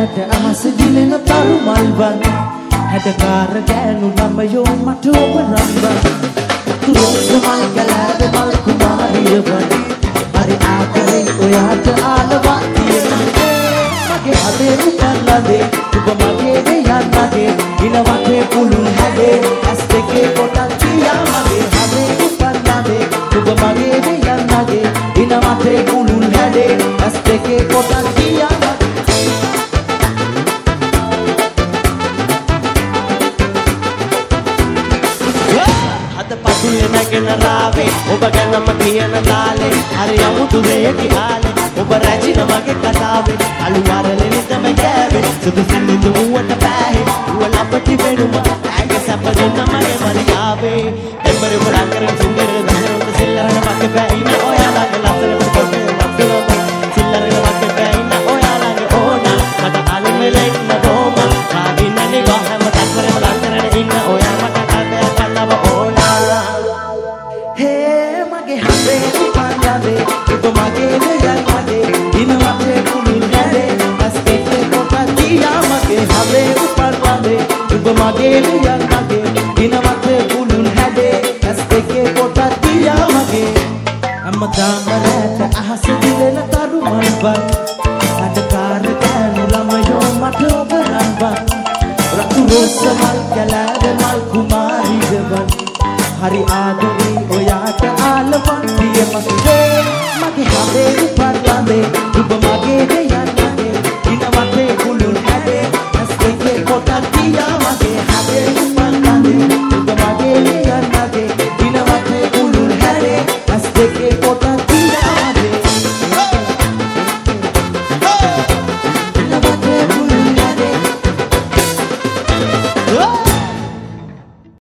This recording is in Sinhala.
මලට අහස දිලෙන තරු මල්වන් හැඩකාර ගෑනු ළමයෝ මට ඔබ රන්වන් රෝස මල් කැලෑව මල් කුමාරියවන් හරි ආදරේ ඔයාට ආලවා තියෙනවා මගේ හදේ උපල්ලදේ ඔබ මගේ දෙයන්නගේ ඉන වටේ පුළුල් හැදේ ඇස් දෙකේ කොටක් තියා මගේ හදේ උපල්ලදේ ඔබ මගේ දෙයන්නගේ ඉන වටේ පුළුල් හැදේ ඇස් දෙකේ කොටක් තියා නැගෙන රාවේ ඔබ ගැනම කියන තාලේ හරි අමුතු දෙයකි ආලේ ඔබ රැජින මගේ කතාවේ අලු වරලෙ තම ගෑවේ සුදු සින්දු ඌට පෑහේ ඌ ලපටි වෙනුම ඇගේ සැප දෙන්න මගේ මරියාවේ එම්බර උරා කරන සුන්දර දහරොත් සිල්ලරන මගේ බැයින ඔයාලගේ ලස්සනට පොඩේ ලස්සනට සිල්ලරන මගේ බැයින ඔයාලගේ ඕනා මට අලු මෙලෙන්න රෝම ආගින්නනේ වහම තත්වරම ලස්සනට ඉන්න ඔයා මට කල්පය කල්ලව ඕනා මගේ හදේ උපල්ලදේ ඔබ මගේ දෙයන්නගේ ඉන වටේ පුළුල් හැදේ ඇස් දෙකේ කොටක් තියා මගේ හදේ උපල්ලදේ ඔබ මගේ දෙයන්නගේ ඉන වටේ පුළුල් හැදේ ඇස් දෙකේ කොටක් තියා මගේ හැමදාම රැට අහස දිලෙන තරු මල්වන් හඩකාර ගෑනු ළමයෝ මට ඔබ රන්වන් රතු රෝස මල් කැලෑව මල් කුමාරියවන් හරි ආදරේ ඔයාට ආලවන්තිය මගේ හදේ උපල්ලදේ ඔබ මගේ